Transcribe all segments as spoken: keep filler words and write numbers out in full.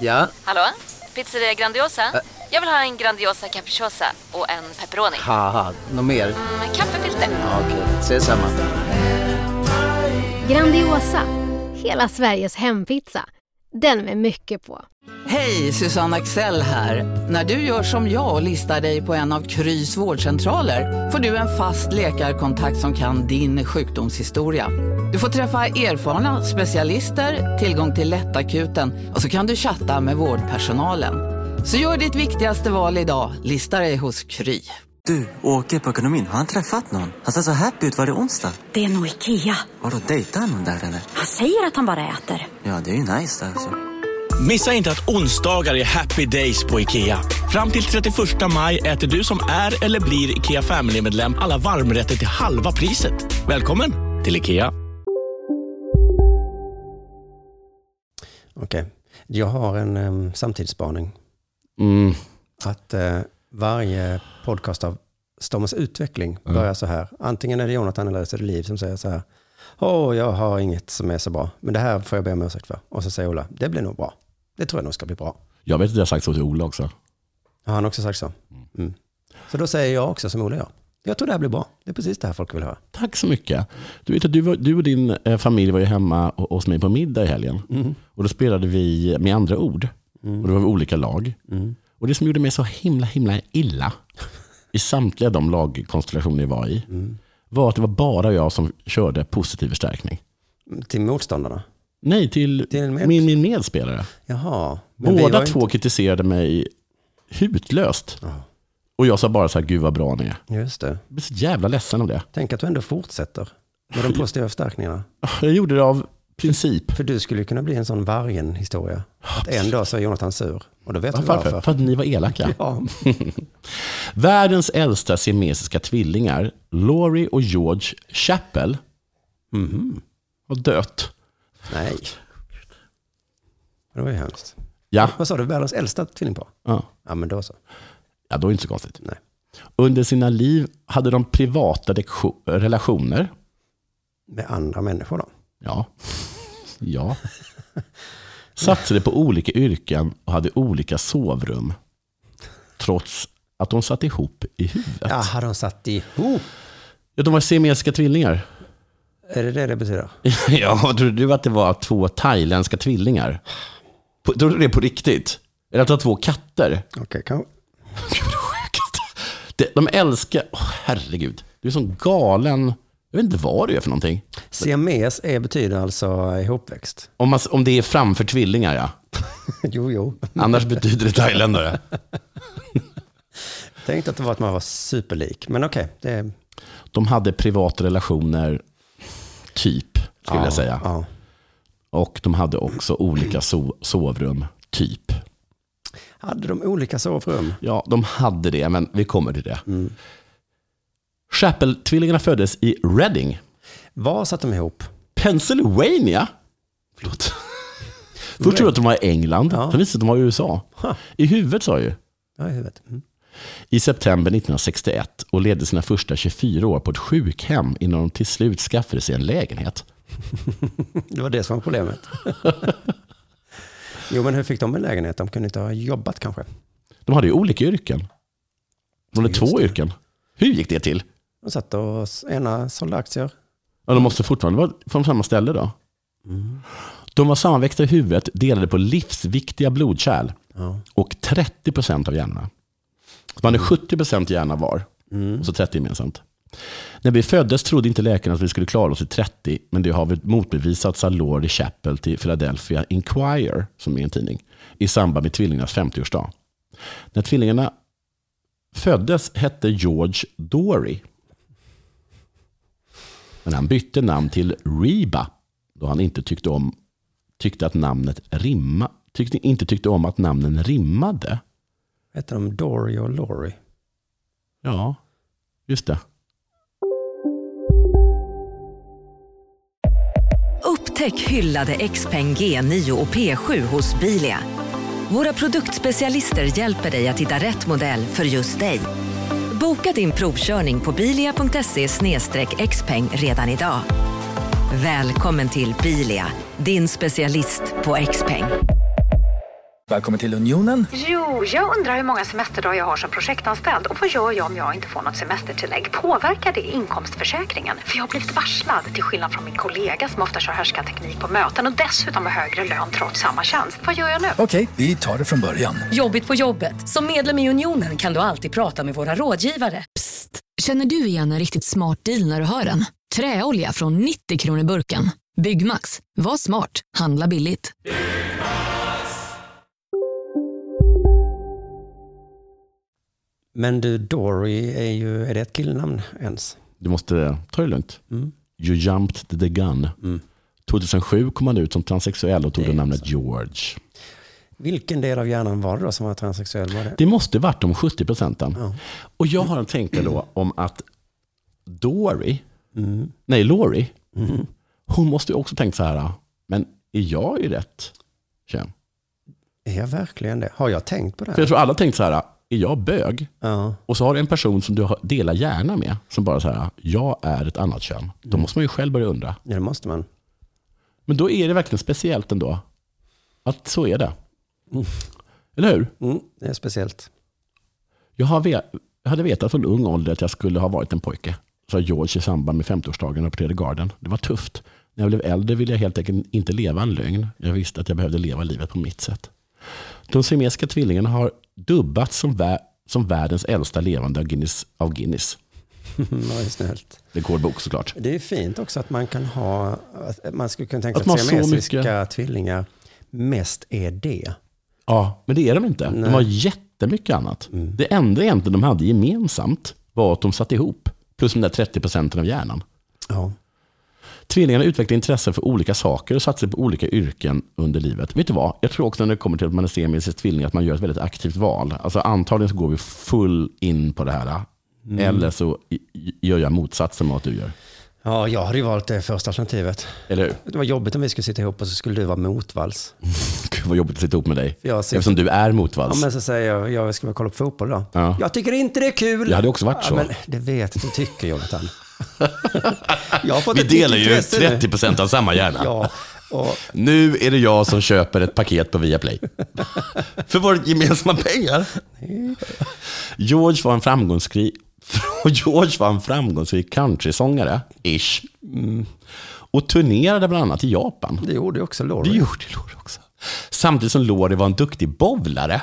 Ja? Hallå? Pizzeria Grandiosa? Ä- Jag vill ha en Grandiosa capriciosa och en pepperoni. Haha, något mer? Mm, kaffefilter. Ja, okej, okay. Ses samma. Grandiosa, hela Sveriges hempizza. Den med mycket på. Hej, Susanne Axel här. När du gör som jag och listar dig på en av Krys vårdcentraler får du en fast läkarkontakt som kan din sjukdomshistoria. Du får träffa erfarna specialister, tillgång till lättakuten och så kan du chatta med vårdpersonalen. Så gör ditt viktigaste val idag, listar dig hos Kry. Du, åker på ekonomin. Har han träffat någon? Han ser så happy ut. Var det onsdag? Det är nog Ikea. Har du dejtat någon där eller? Han säger att han bara äter. Ja, det är ju nice där alltså. Missa inte att onsdagar är happy days på Ikea. Fram till trettioförsta maj äter du som är eller blir Ikea Family-medlem alla varmrätter till halva priset. Välkommen till Ikea. Okej, okay. Jag har en um, samtidsspaning. Mm. Att uh, varje podcast av Stormens utveckling börjar mm. så här. Antingen är det Jonathan eller så är det Liv som säger så här. Åh, oh, jag har inget som är så bra. Men det här får jag be om ursäkt för. Och så säger Ola, det blir nog bra. Det tror jag nog ska bli bra. Jag vet att jag har sagt så till Ola också. Har han också sagt så? Mm. Så då säger jag också som Ola gör. Jag tror det här blir bra. Det är precis det här folk vill höra. Tack så mycket. Du vet att du, var, du och din eh, familj var ju hemma hos mig på middag i helgen. Mm. Och då spelade vi med andra ord. Mm. Och det var vi olika lag. Mm. Och det som gjorde mig så himla himla illa i samtliga de lagkonstellationer jag var i mm. var att det var bara jag som körde positiv förstärkning. Till motståndarna? Nej, till, till med... min, min medspelare. Jaha. Båda två inte... kritiserade mig hutlöst. Oh. Och jag sa bara så här, gud vad bra ni är. Just det. Jag blir så jävla ledsen av det. Tänk att du ändå fortsätter med de positiva förstärkningarna. Jag gjorde det av princip. För du skulle kunna bli en sån vargen-historia. Att en dag så är Jonathan sur. Och då vet ja, du varför. varför. För att ni var elaka. Ja. Världens äldsta siamesiska tvillingar, Laurie och George Chappell, mm-hmm. har dött. Nej. Det var ju hemskt. Ja. Vad sa du? Världens äldsta tvilling på? Ja. Ja, men då så. Ja, då är det inte så konstigt. Nej. Under sina liv hade de privata dektion- relationer. Med andra människor då? Ja. Ja. Satsade på olika yrken och hade olika sovrum. Trots att de satt ihop i huvudet. Ja, har de satt ihop? Ja, de var siamesiska tvillingar. Är det det det betyder? Ja, trodde du att det var två thailändska tvillingar? Tror du det på riktigt? Eller att det var två katter? Okej, okay, kan... De, de älskar... Oh, herregud. Du är sån galen... Jag vet inte vad det är för någonting. Siames är betyder alltså ihopväxt. Om, man, om det är framför tvillingar, ja. jo, jo. Annars betyder det thailändare. Jag tänkte att det var att man var superlik. Men okej. Okay, det... De hade privata relationer typ, skulle ja, jag säga. Ja. Och de hade också olika so- sovrum typ. Hade de olika sovrum? Ja, de hade det, men vi kommer till det. Mm. Chappell-tvillingarna föddes i Reading. Var satt de ihop? Pennsylvania? Förlåt. Först trodde jag att de var i England. Ja. Sen visade att de var i U S A. Ha. I huvudet sa jag ju. Ja, i huvudet. Mm. I september nittonhundrasextioett och ledde sina första tjugofyra år på ett sjukhem innan de till slut skaffade sig en lägenhet. Det var det som var problemet. Jo, men hur fick de en lägenhet? De kunde inte ha jobbat kanske. De hade ju olika yrken. De hade två det. yrken. Hur gick det till? De satt och ena sålde aktier. Ja, de måste fortfarande vara från samma ställe då. Mm. De var sammanväxta i huvudet, delade på livsviktiga blodkärl ja. och trettio procent av hjärnorna. Så man hade Mm. sjuttio procent hjärna var mm. och så trettio gemensamt. När vi föddes trodde inte läkarna att vi skulle klara oss i trettio, men det har vi motbevisats av Laurie Chappell till Philadelphia Inquirer, som är en tidning, i samband med tvillingarnas femtioårsdag. När tvillingarna föddes hette George Dory. Men han bytte namn till Reba då han inte tyckte om tyckte att namnet rimma tyckte inte tyckte om att namnen rimmade. Heter de Dory och Laurie? Ja, just det. Upptäck hyllade Xpeng G nio och P sju hos Bilia. Våra produktspecialister hjälper dig att hitta rätt modell för just dig. Boka din provkörning på bilia punkt se slash xpeng redan idag. Välkommen till Bilia, din specialist på Xpeng. Välkommen till Unionen. Jo, jag undrar hur många semesterdagar jag har som projektanställd. Och vad gör jag om jag inte får något semestertillägg? Påverkar det inkomstförsäkringen? För jag har blivit varslad, till skillnad från min kollega som ofta kör härskarteknik på möten och dessutom har högre lön trots samma tjänst. Vad gör jag nu? Okej, vi tar det från början. Jobbigt på jobbet. Som medlem i Unionen kan du alltid prata med våra rådgivare. Psst! Känner du igen en riktigt smart deal när du hör den? Träolja från nittio kronor burken. Byggmax. Var smart. Handla billigt. Men du, Dory är ju, är det ett killnamn ens? Du måste ta det lugnt. Mm. You jumped the gun. Mm. tjugohundrasju kom han ut som transsexuell och tog det namnet George. Vilken del av hjärnan var det då som var transsexuell? Var det? Det måste varit de sjuttio procenten. Ja. Och jag har en tänkt då om att Dory, mm. nej Lori, mm. hon måste ju också tänkt så här, men är jag i rätt kön? Är jag verkligen det? Har jag tänkt på det här? För jag tror alla tänkt så här, är jag bög? Ja. Och så har du en person som du delar hjärna med som bara så här, jag är ett annat kön. Då Mm. måste man ju själv börja undra. Ja, det måste man. Men då är det verkligen speciellt ändå att så är det. Mm. Eller hur? Mm, det är speciellt. Jag, har vet, jag hade vetat från ung ålder att jag skulle ha varit en pojke. Sa George i samband med femtioårsdagen på Tredje Garden. Det var tufft. När jag blev äldre ville jag helt enkelt inte leva en lögn. Jag visste att jag behövde leva livet på mitt sätt. De siamesiska tvillingarna har dubbats som, vä- som världens äldsta levande av Guinness. Av Guinness. Det är snällt. Rekordbok såklart. Det är fint också att man kan ha, att man skulle kunna tänka att sig att siamesiska mycket... tvillingar mest är det. Ja, men det är de inte. Nej. De har jättemycket annat. Mm. Det enda egentligen de hade gemensamt var att de satt ihop. Plus de där trettio procenten av hjärnan. Ja. Tvillingarna utvecklar intresse för olika saker och satsar på olika yrken under livet. Vet du vad? Jag tror också när det kommer till att man är siamesisk tvilling att man gör ett väldigt aktivt val. Alltså antagligen så går vi full in på det här. Mm. Eller så gör jag motsatsen mot vad du gör. Ja, jag hade ju valt det första alternativet. Eller hur? Det var jobbigt om vi skulle sitta ihop och så skulle du vara motvalls. Gud vad jobbigt att sitta ihop med dig. Jag ser... Eftersom du är motvalls. Ja, men så säger jag, jag ska väl kolla på fotboll då. Ja. Jag tycker inte det är kul. Det hade också varit så. Ja, men det vet du tycker, Jonathan. Jag har fått vi delar ju trettio procent av samma hjärna. Ja, och... Nu är det jag som köper ett paket på Viaplay. För våra gemensamma pengar. George var en framgångsrik George var en framgångsrik countrysångare, ish. Mm. Och turnerade bland annat i Japan. Det gjorde också Lori. Det gjorde Lori också. Samtidigt som Lori var en duktig bowlare.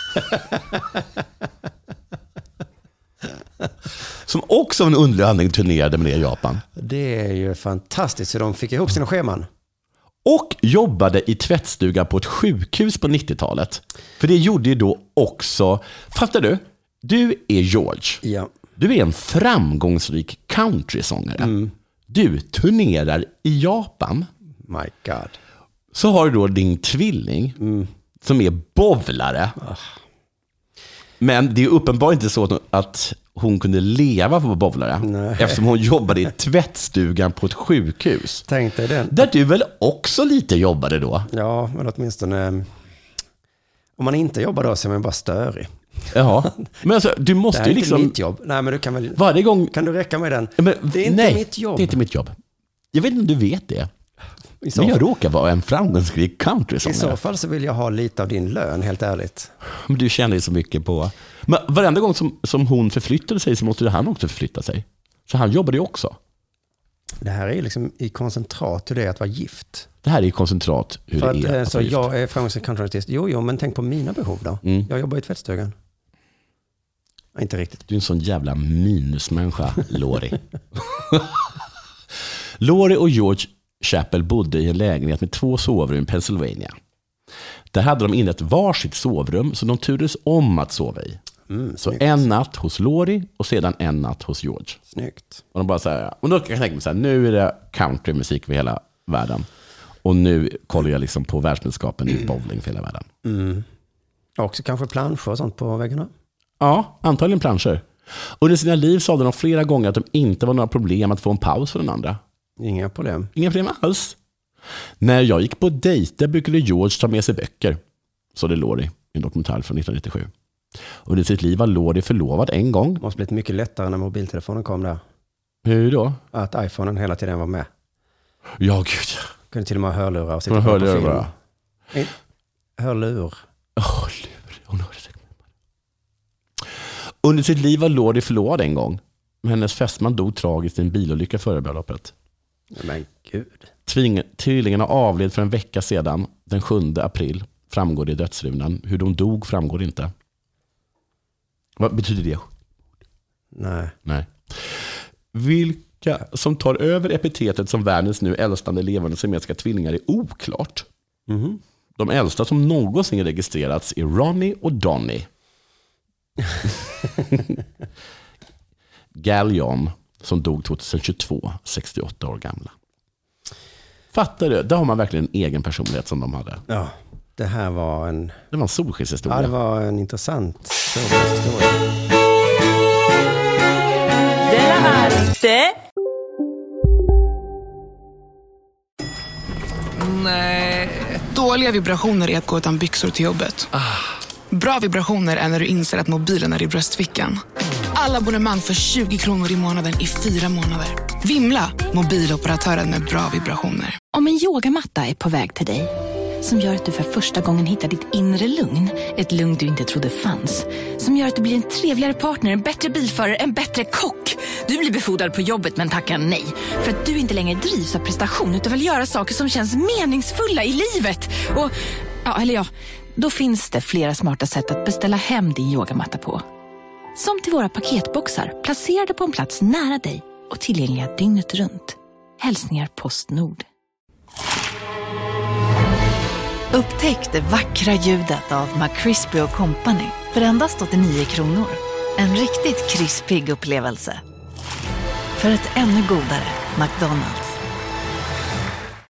Som också av en underlig anledning turnerade med det i Japan. Det är ju fantastiskt så de fick ihop sina scheman. Och jobbade i tvättstuga på ett sjukhus på nittiotalet. För det gjorde ju då också, fattar du? Du är George. Ja. Du är en framgångsrik countrysångare. Mm. Du turnerar i Japan. My God. Så har du då din tvilling mm. som är bowlare. Oh. Men det är uppenbart inte så att hon kunde leva på bowlare. Nej. Eftersom hon jobbade i tvättstugan på ett sjukhus. Tänk dig den. Där du väl också lite jobbade då? Ja, men åtminstone om man inte jobbar då så är man bara störig. Ja, men alltså du måste ju liksom... Det är inte mitt jobb. Nej, men du kan väl... Varje gång... Kan du räcka med den? Men, det är inte nej, mitt jobb. det är inte mitt jobb. Jag vet inte om du vet det. Men jag råkar vara en framgångsrik countrysångare. I så fall så vill jag ha lite av din lön, helt ärligt. Men du känner ju så mycket på... Men varenda gång som, som hon förflyttade sig så måste han också förflytta sig. Så han jobbade ju också. Det här är ju liksom i koncentrat hur det är att vara gift. Det här är i koncentrat hur För det är att, att så vara gift. jag är framgångsrik countryartist. Jo, jo, men tänk på mina behov då. Mm. Jag jobbar i tvättstugan. Inte riktigt. Du är en sån jävla minusmänniska, Lori. Lori och George Chappell bodde i en lägenhet med två sovrum i Pennsylvania. Där hade de inrett varsitt sovrum som de turades om att sova i. Mm, så en natt hos Lori och sedan en natt hos George. Snyggt. Och de bara så här, och då kan jag tänka mig så här, nu är det countrymusik för hela världen. Och nu kollar jag liksom på världsmästerskapen i bowling för hela världen. Mm. Också kanske planscher och sånt på väggarna. Ja, antagligen planscher. Under sina liv sa de flera gånger att de inte var några problem att få en paus för den andra. Inga problem. Inga problem alls. När jag gick på dejter brukade George ta med sig böcker. Så det Lori i en dokumentär från nittonhundranittiosju. Under sitt liv var Lori förlovad en gång. Det måste blivit mycket lättare när mobiltelefonen kom där. Hur då? Att iPhonen hela tiden var med. Ja, gud. Kunde till och med ha hörlurar och sitta på hörlurar. På film. Hörlur. Oh, hon hörde sig. Under sitt liv var Lordi förlovad en gång. Men hennes fästman dog tragiskt i en bilolycka före bröllopet. Men gud. Tving, tvillingarna avled för en vecka sedan, den sjunde april. Framgår det i dödsrunan. Hur de dog framgår inte. Vad betyder det? Nej. Nej. Vilka som tar över epitetet som världens nu äldstande levande siamesiska tvillingar är oklart. Mm. De äldsta som någonsin registrerats är Ronnie och Donnie. Gallion som dog tjugohundratjugotvå, sextioåtta år gamla. Fattar du? Där har man verkligen en egen personlighet som de hade. Ja, det här var en... Det var en solskenshistoria. Ja, det var en intressant solskenshistoria. Det är det. Nej. Dåliga vibrationer är att gå utan byxor till jobbet. Ah. Bra vibrationer är när du inser att mobilen är i bröstfickan. Alla abonnemang för tjugo kronor i månaden i fyra månader. Vimla, mobiloperatören med bra vibrationer. Om en yogamatta är på väg till dig, som gör att du för första gången hittar ditt inre lugn, ett lugn du inte trodde fanns, som gör att du blir en trevligare partner, en bättre bilförare, en bättre kock. Du blir befordrad på jobbet men tackar nej, för att du inte längre drivs av prestation utan vill göra saker som känns meningsfulla i livet. Och, ja, eller ja, då finns det flera smarta sätt att beställa hem din yogamatta på. Som till våra paketboxar, placerade på en plats nära dig och tillgängliga dygnet runt. Hälsningar Postnord. Upptäck det vackra ljudet av McCrispy och Company för endast åttionio kronor. En riktigt krispig upplevelse. För ett ännu godare McDonald's.